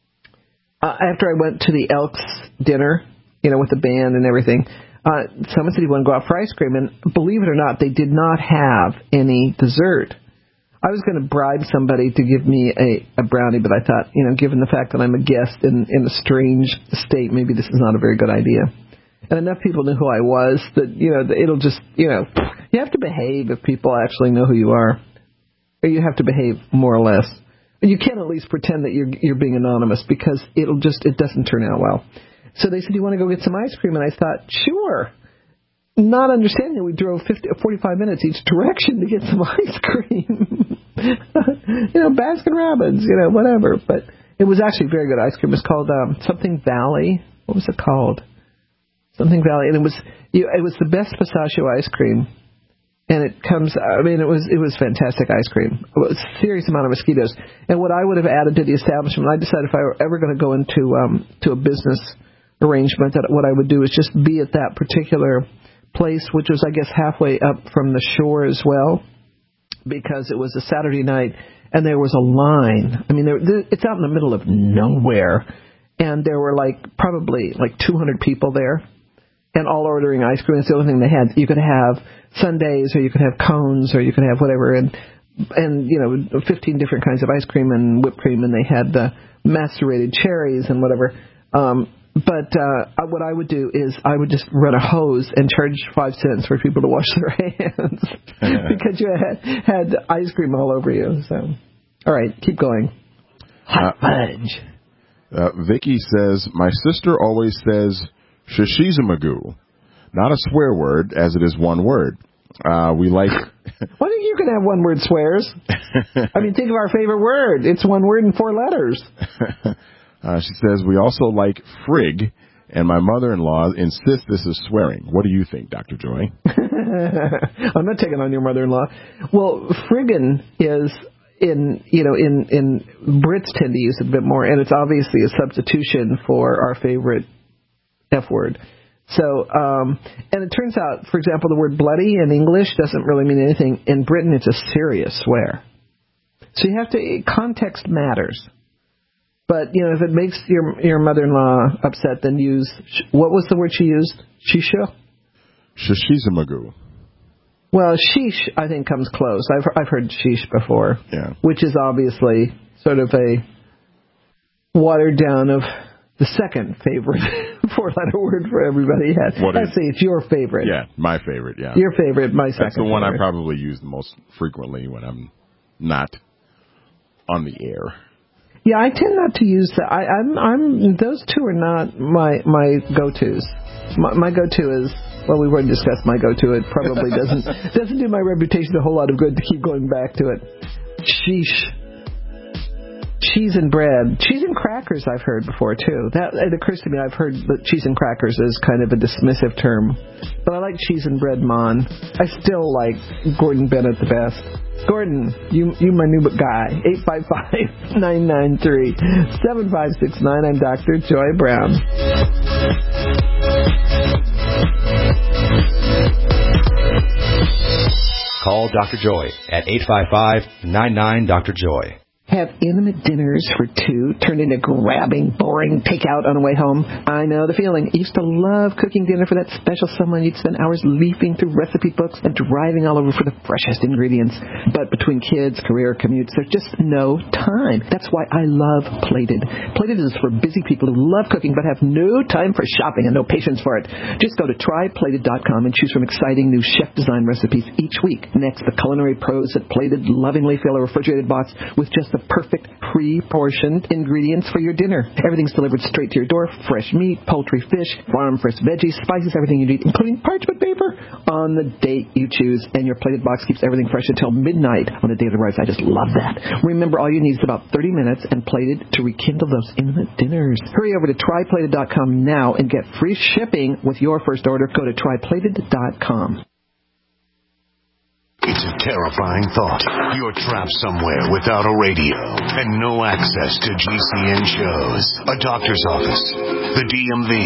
Uh, after I went to the Elks dinner, you know, with the band and everything, uh, someone said he wanted to go out for ice cream, and believe it or not, they did not have any dessert. I was going to bribe somebody to give me a, a brownie, but I thought, you know, given the fact that I'm a guest in, in a strange state, maybe this is not a very good idea. And enough people knew who I was that, you know, it'll just, you know, you have to behave if people actually know who you are. Or you have to behave more or less. You can at least pretend that you're you're being anonymous, because it'll just, it doesn't turn out well. So they said, do you want to go get some ice cream? And I thought, sure. Not understanding we drove fifty, forty-five minutes each direction to get some ice cream. You know, Baskin Robbins, you know, whatever. But it was actually very good ice cream. It was called um, something Valley. What was it called? Something Valley. And it was you, it was the best pistachio ice cream. And it comes, I mean, it was it was fantastic ice cream. It was a serious amount of mosquitoes. And what I would have added to the establishment, I decided if I were ever going to go into um, to a business arrangement, that what I would do is just be at that particular place, which was, I guess, halfway up from the shore as well, because it was a Saturday night, and there was a line. I mean, there, it's out in the middle of nowhere, and there were, like, probably, like, two hundred people there, and all ordering ice cream. It's the only thing they had. You could have sundaes, or you could have cones, or you could have whatever, and, and you know, fifteen different kinds of ice cream and whipped cream, and they had the macerated cherries and whatever. Um, but uh, what I would do is I would just run a hose and charge five cents for people to wash their hands because you had, had ice cream all over you. So, all right, keep going. Hot uh, fudge. Uh, Vicky says, my sister always says shishizamagoo. Not a swear word, as it is one word. Uh, we like... Why think you can have one-word swears? I mean, think of our favorite word. It's one word and four letters. uh, she says, we also like frig, and my mother-in-law insists this is swearing. What do you think, Doctor Joy? I'm not taking on your mother-in-law. Well, friggin' is... In you know, in, in Brits tend to use it a bit more, and it's obviously a substitution for our favorite F word. So, um, and it turns out, for example, the word bloody in English doesn't really mean anything. In Britain, it's a serious swear. So you have to, context matters. But, you know, if it makes your your mother-in-law upset, then use, what was the word she used? Shisha? Shishizamagoo. Well, sheesh, I think, comes close. I've I've heard sheesh before, yeah. Which is obviously sort of a watered down of the second favorite four-letter word for everybody. What Let's is, see, it's your favorite. Yeah, my favorite, yeah. Your favorite, my second That's the one favorite. I probably use the most frequently when I'm not on the air. Yeah, I tend not to use that. I, I'm, I'm, those two are not my my go-tos. My, my go-to is, well, we've already discussed my go-to. It probably doesn't doesn't do my reputation a whole lot of good to keep going back to it. Sheesh. Cheese and bread. Cheese and crackers I've heard before, too. That it occurs to me I've heard that cheese and crackers is kind of a dismissive term. But I like cheese and bread, Mon. I still like Gordon Bennett the best. Gordon, you you my new guy. eight five five, nine nine three, seven five six nine. I'm Doctor Joy Brown. Call Doctor Joy at eight five five, nine nine, Doctor Joy. Have intimate dinners for two turned into grabbing, boring takeout on the way home? I know the feeling. I used to love cooking dinner for that special someone. You'd spend hours leafing through recipe books and driving all over for the freshest ingredients. But between kids, career, commutes, there's just no time. That's why I love Plated. Plated is for busy people who love cooking but have no time for shopping and no patience for it. Just go to try plated dot com and choose from exciting new chef-designed recipes each week. Next, the culinary pros at Plated lovingly fill a refrigerated box with just the perfect pre-portioned ingredients for your dinner. Everything's delivered straight to your door. Fresh meat, poultry, fish, farm-fresh veggies, spices, everything you need, including parchment paper, on the date you choose. And your Plated box keeps everything fresh until midnight on the day it arrives. I just love that. Remember, all you need is about thirty minutes and Plated to rekindle those intimate dinners. Hurry over to try plated dot com now and get free shipping with your first order. Go to try plated dot com. It's a terrifying thought. You're trapped somewhere without a radio and no access to G C N shows, a doctor's office, the D M V,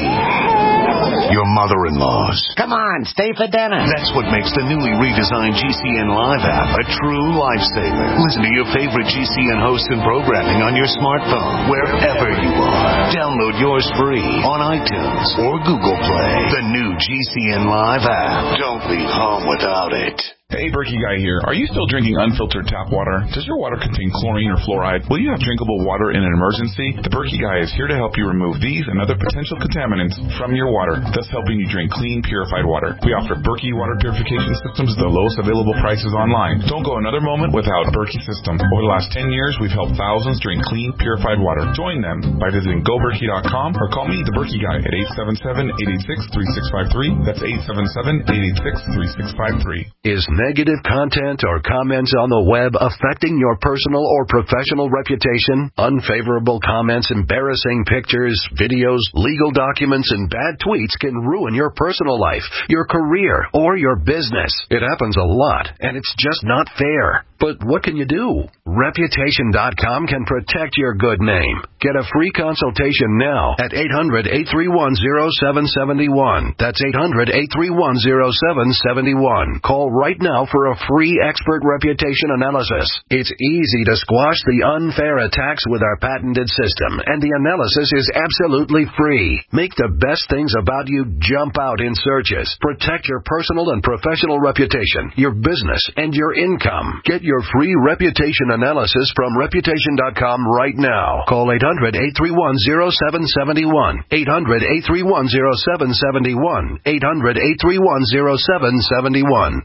your mother-in-law's. Come on, stay for dinner. That's what makes the newly redesigned G C N Live app a true lifesaver. Listen to your favorite G C N hosts and programming on your smartphone, wherever you are. Download yours free on iTunes or Google Play. The new G C N Live app. Don't leave home without it. Hey, Berkey Guy here. Are you still drinking unfiltered tap water? Does your water contain chlorine or fluoride? Will you have drinkable water in an emergency? The Berkey Guy is here to help you remove these and other potential contaminants from your water, thus helping you drink clean, purified water. We offer Berkey water purification systems at the lowest available prices online. Don't go another moment without a Berkey system. Over the last ten years, we've helped thousands drink clean, purified water. Join them by visiting go berkey dot com or call me, the Berkey Guy, at eight seven seven, eight eight six, three six five three. That's eight seven seven, eight eight six, three six five three. Is negative content or comments on the web affecting your personal or professional reputation? Unfavorable comments, embarrassing pictures, videos, legal documents, and bad tweets can ruin your personal life, your career, or your business. It happens a lot, and it's just not fair. But what can you do? Reputation dot com can protect your good name. Get a free consultation now at eight hundred, eight three one, zero seven seven one. That's eight hundred, eight three one, zero seven seven one. Call right now for a free expert reputation analysis. It's easy to squash the unfair attacks with our patented system, and the analysis is absolutely free. Make the best things about you jump out in searches. Protect your personal and professional reputation, your business, and your income. Get your free reputation analysis from reputation dot com right now. Call eight hundred, eight three one, zero seven seven one. eight hundred, eight three one, zero seven seven one. eight hundred, eight three one, zero seven seven one.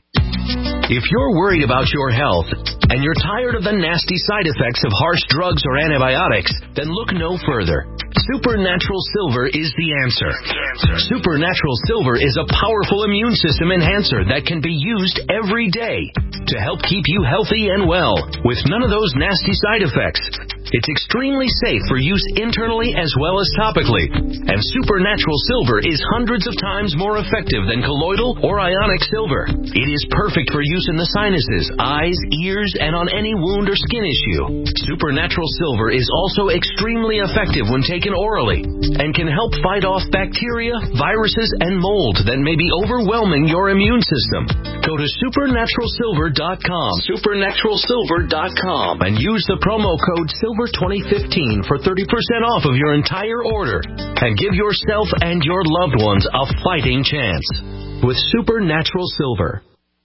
If you're worried about your health and you're tired of the nasty side effects of harsh drugs or antibiotics, then look no further. Supernatural Silver is the answer. Supernatural Silver is a powerful immune system enhancer that can be used every day to help keep you healthy and well with none of those nasty side effects. It's extremely safe for use internally as well as topically. And Supernatural Silver is hundreds of times more effective than colloidal or ionic silver. It is perfect for use in the sinuses, eyes, ears, and on any wound or skin issue. Supernatural Silver is also extremely effective when taken orally and can help fight off bacteria, viruses, and mold that may be overwhelming your immune system. Go to supernatural silver dot com, supernatural silver dot com, and use the promo code silver twenty fifteen for thirty percent off of your entire order and give yourself and your loved ones a fighting chance with Supernatural Silver.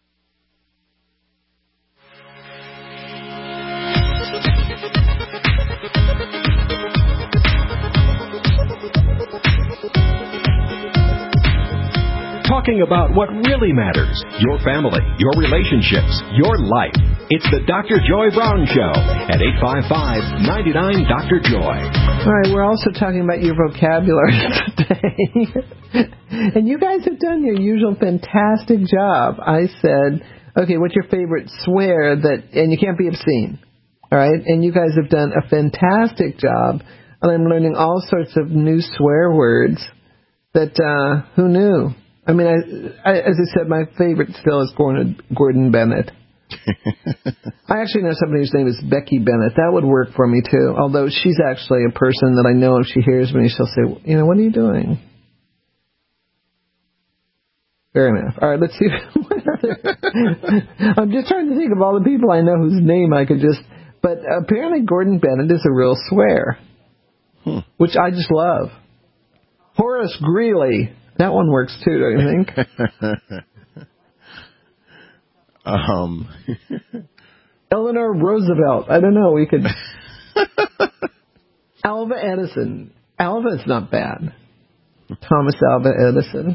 Talking about what really matters, your family, your relationships, your life. It's the Doctor Joy Brown Show at eight five five, nine nine, Doctor Joy. All right, we're also talking about your vocabulary today. And you guys have done your usual fantastic job. I said, okay, what's your favorite swear that, and you can't be obscene. All right, and you guys have done a fantastic job. And I'm learning all sorts of new swear words that, uh, who knew? I mean, I, I, as I said, my favorite still is Gordon, Gordon Bennett. I actually know somebody whose name is Becky Bennett. That would work for me, too. Although she's actually a person that I know if she hears me, she'll say, you know, what are you doing? Fair enough. All right, let's see. I'm just trying to think of all the people I know whose name I could just But apparently Gordon Bennett is a real swear, hmm. which I just love. Horace Greeley. That one works too, don't you think? um, Eleanor Roosevelt. I don't know. We could. Alva Edison. Alva is not bad. Thomas Alva Edison.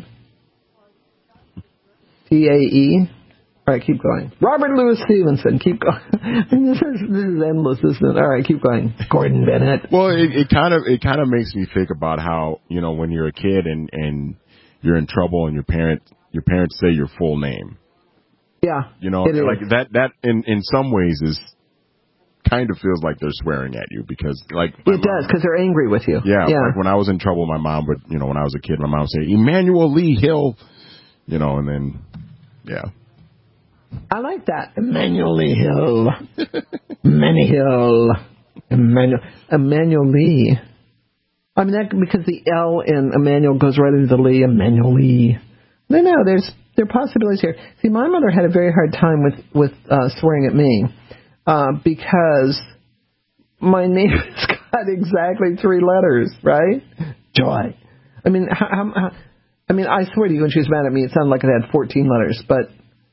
T A E. All right, keep going. Robert Louis Stevenson. Keep going. this, is, this is endless, isn't it? All right, keep going. Gordon Bennett. Well, it, it kind of it kind of makes me think about how, you know, when you're a kid and, and you're in trouble and your parent your parents say your full name. Yeah. You know, it like is. that that in, in some ways is kind of feels like they're swearing at you because like it mom, does because they're angry with you. Yeah, yeah. Like when I was in trouble, my mom would, you know, when I was a kid, my mom would say Emmanuel Lee Hill, you know, and then yeah. I like that. Emmanuel Lee Hill. Manny Hill. Emmanuel, Emmanuel Lee. I mean, that because the L in Emmanuel goes right into the Lee. Emmanuel Lee. No, no, there's there are possibilities here. See, my mother had a very hard time with, with uh, swearing at me uh, because my name has got exactly three letters, right? Joy. I mean, how, how, I mean, I swear to you, when she was mad at me, it sounded like it had fourteen letters, but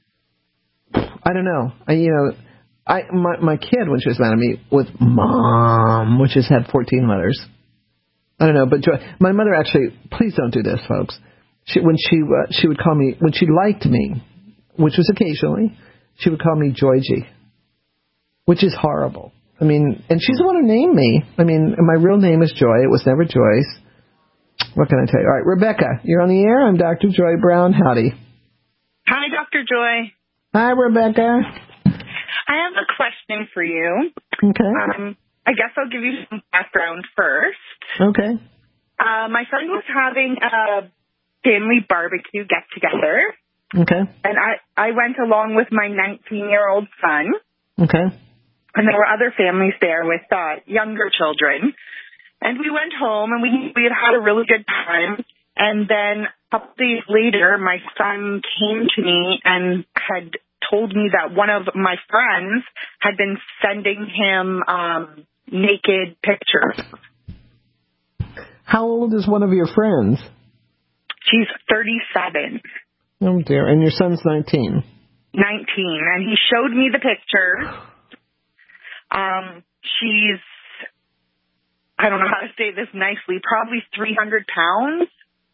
I don't know. I, you know, I my my kid when she was mad at me with mom, which has had fourteen letters. I don't know, but Joy, my mother actually. Please don't do this, folks. She when she uh, she would call me when she liked me, which was occasionally, she would call me Joygy, which is horrible. I mean, and she's the one who named me. I mean, my real name is Joy. It was never Joyce. What can I tell you? All right, Rebecca, you're on the air. I'm Doctor Joy Brown. Howdy. Hi, Doctor Joy. Hi, Rebecca. I have a question for you. Okay. Um, I guess I'll give you some background first. Okay. Uh, my friend was having a family barbecue get-together. Okay. And I, I went along with my nineteen-year-old son. Okay. And there were other families there with uh, younger children. And we went home, and we we had had a really good time. And then a couple days later, my son came to me and had told me that one of my friends had been sending him um, naked pictures. How old is one of your friends? She's thirty-seven. Oh, dear. And your son's nineteen? nineteen. And he showed me the picture. Um, she's, I don't know how to say this nicely, probably three hundred pounds.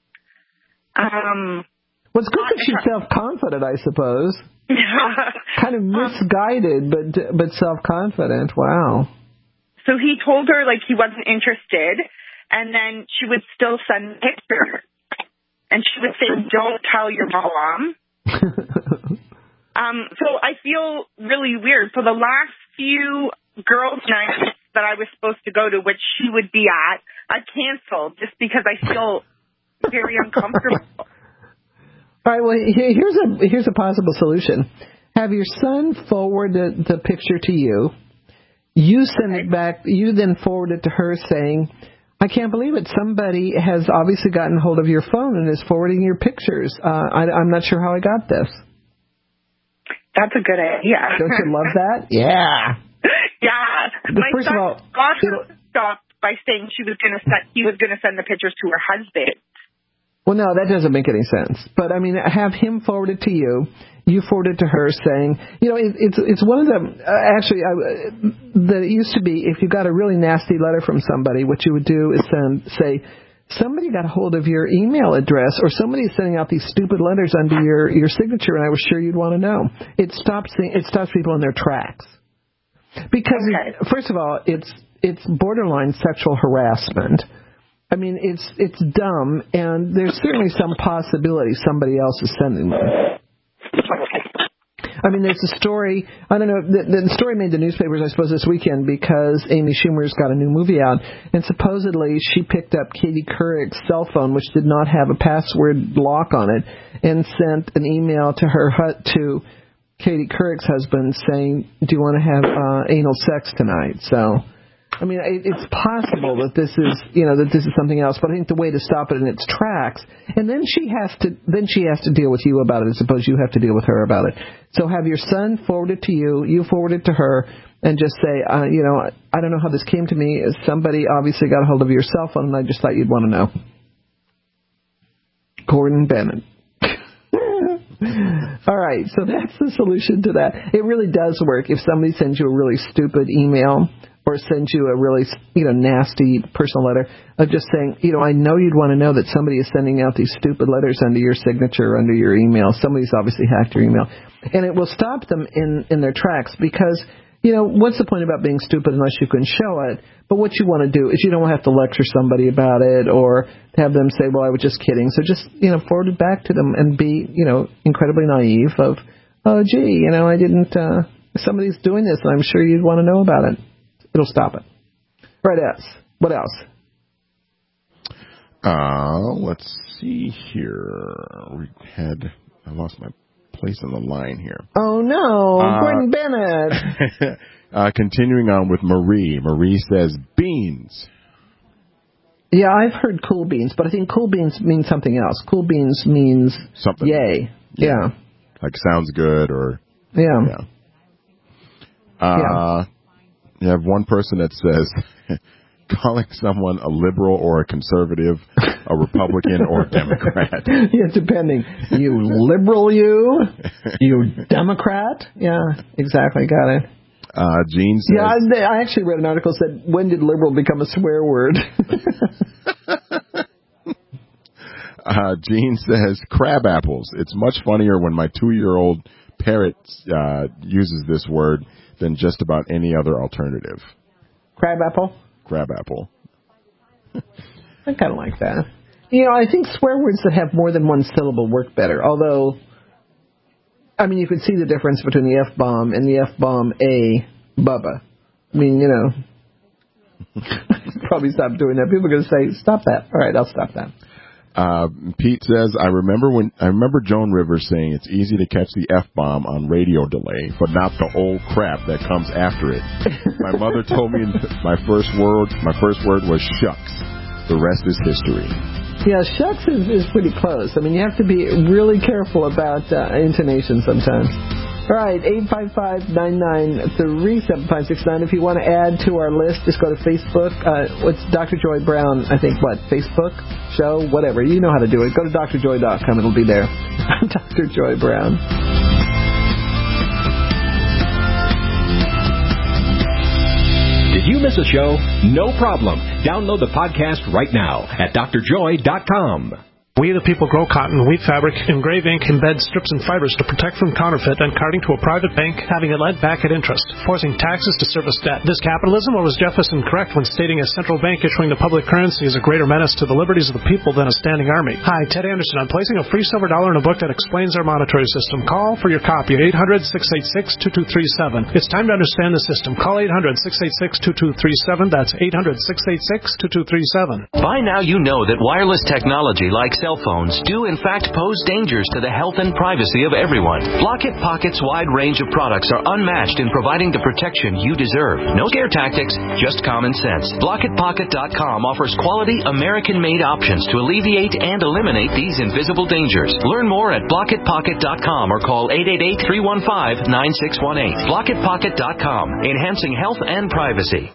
Um, well, it's good that she's self-confident, I suppose. Kind of misguided, but but self-confident. Wow. So he told her, like, he wasn't interested, and then she would still send pictures. And she would say, don't tell your mom. um, so I feel really weird. For the last few girls' nights that I was supposed to go to, which she would be at, I canceled just because I feel very uncomfortable. All right, well, here's a here's a possible solution. Have your son forward the, the picture to you. You send it back. You then forward it to her saying, I can't believe it. Somebody has obviously gotten hold of your phone and is forwarding your pictures. Uh, I, I'm not sure how I got this. That's a good idea. Don't you love that? Yeah. Yeah. But My first son of all, got her stopped by saying she was going to send, he was going to send the pictures to her husband. Well, no, that doesn't make any sense. But, I mean, have him forward it to you. You forward it to her saying, you know, it, it's it's one of the, uh, actually, I, that it used to be, if you got a really nasty letter from somebody, what you would do is send, say, somebody got a hold of your email address or somebody is sending out these stupid letters under your, your signature, and I was sure you'd want to know. It stops, it stops people in their tracks. Because, okay. First of all, it's it's borderline sexual harassment. I mean, it's it's dumb, and there's certainly some possibility somebody else is sending them. I mean, there's a story, I don't know, the, the story made the newspapers, I suppose, this weekend because Amy Schumer's got a new movie out, and supposedly she picked up Katie Couric's cell phone, which did not have a password lock on it, and sent an email to her to Katie Couric's husband saying, do you want to have uh, anal sex tonight? So I mean, it, it's possible that this is, you know, that this is something else. But I think the way to stop it in its tracks, and then she has to, then she has to deal with you about it. I suppose you have to deal with her about it. So have your son forward it to you, you forward it to her, and just say, uh, you know, I don't know how this came to me. Somebody obviously got a hold of your cell phone, and I just thought you'd want to know. Gordon Bennett. All right, so that's the solution to that. It really does work if somebody sends you a really stupid email or sends you a really, you know, nasty personal letter of just saying, you know, I know you'd want to know that somebody is sending out these stupid letters under your signature or under your email. Somebody's obviously hacked your email. And it will stop them in, in their tracks because, you know, what's the point about being stupid unless you can show it? But what you want to do is you don't have to lecture somebody about it or have them say, well, I was just kidding. So just, you know, forward it back to them and be, you know, incredibly naive of, oh, gee, you know, I didn't, uh, somebody's doing this and I'm sure you'd want to know about it. It'll stop it. Right, S. What else? Uh, let's see here. We had, I lost my place on the line here. Oh, no. Uh, Gordon Bennett. uh, continuing on with Marie. Marie says beans. Yeah, I've heard cool beans, but I think cool beans means something else. Cool beans means something. Yay. Yeah. yeah. Like sounds good or. Yeah. Yeah. Uh, yeah. You have one person that says calling someone a liberal or a conservative, a Republican or a Democrat. Yeah, depending. You liberal, you? You Democrat? Yeah, exactly. Got it. Uh, Gene says... Yeah, I, I actually read an article that said, when did liberal become a swear word? uh, Gene says, crab apples. It's much funnier when my two-year-old parrot uh, uses this word than just about any other alternative. Crab apple? Crab apple. I kind of like that. You know, I think swear words that have more than one syllable work better. Although, I mean, you could see the difference between the F-bomb and the F-bomb A, Bubba. I mean, you know, probably stop doing that. People are going to say, stop that. All right, I'll stop that. Uh, Pete says, I remember when I remember Joan Rivers saying it's easy to catch the F-bomb on radio delay, but not the old crap that comes after it. My mother told me my first word, my first word was shucks. The rest is history. Yeah, shucks is, is pretty close. I mean, you have to be really careful about uh, intonation sometimes. All right, eight five five, nine nine three, seven five six nine. If you want to add to our list, just go to Facebook. Uh, what's Doctor Joy Brown, I think, what, Facebook show, whatever. You know how to do it. Go to D R joy dot com. It'll be there. I'm Doctor Joy Brown. Did you miss a show? No problem. Download the podcast right now at D R joy dot com. We the people grow cotton, weave fabric, engrave ink, embed strips and fibers to protect from counterfeit and carting to a private bank, having it lent back at interest, forcing taxes to service debt. This capitalism, or was Jefferson correct when stating a central bank issuing the public currency is a greater menace to the liberties of the people than a standing army? Hi, Ted Anderson. I'm placing a free silver dollar in a book that explains our monetary system. Call for your copy at eight hundred, six eight six, two two three seven. It's time to understand the system. Call eight hundred, six eight six, two two three seven. That's eight hundred, six eight six, two two three seven. By now you know that wireless technology like cell phones do in fact pose dangers to the health and privacy of everyone. Blockit Pocket's wide range of products are unmatched in providing the protection you deserve. No scare tactics, just common sense. Blockit Pocket dot com offers quality American-made options to alleviate and eliminate these invisible dangers. Learn more at Blockit Pocket dot com or call eight eight eight, three one five, nine six one eight. Blockit Pocket dot com, enhancing health and privacy.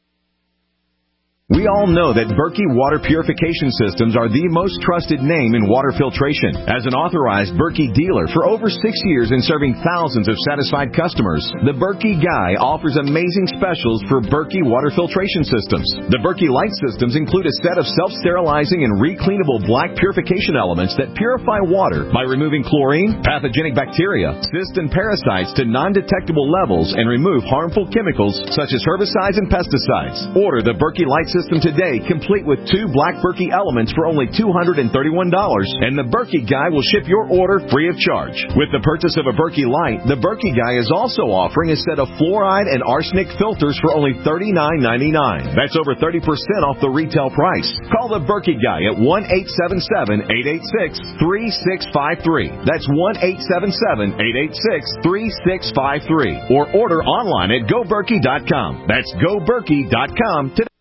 We all know that Berkey Water Purification Systems are the most trusted name in water filtration. As an authorized Berkey dealer for over six years and serving thousands of satisfied customers, the Berkey Guy offers amazing specials for Berkey Water Filtration Systems. The Berkey Light Systems include a set of self-sterilizing and recleanable black purification elements that purify water by removing chlorine, pathogenic bacteria, cysts, and parasites to non-detectable levels and remove harmful chemicals such as herbicides and pesticides. Order the Berkey Light Systems system today, complete with two Black Berkey elements for only two hundred thirty-one dollars, and the Berkey Guy will ship your order free of charge. With the purchase of a Berkey Light, the Berkey Guy is also offering a set of fluoride and arsenic filters for only thirty-nine ninety-nine. That's over thirty percent off the retail price. Call the Berkey Guy at one eight seven seven, eight eight six, three six five three. That's one eight seven seven, eight eight six, three six five three. Or order online at go berkey dot com. That's go berkey dot com today.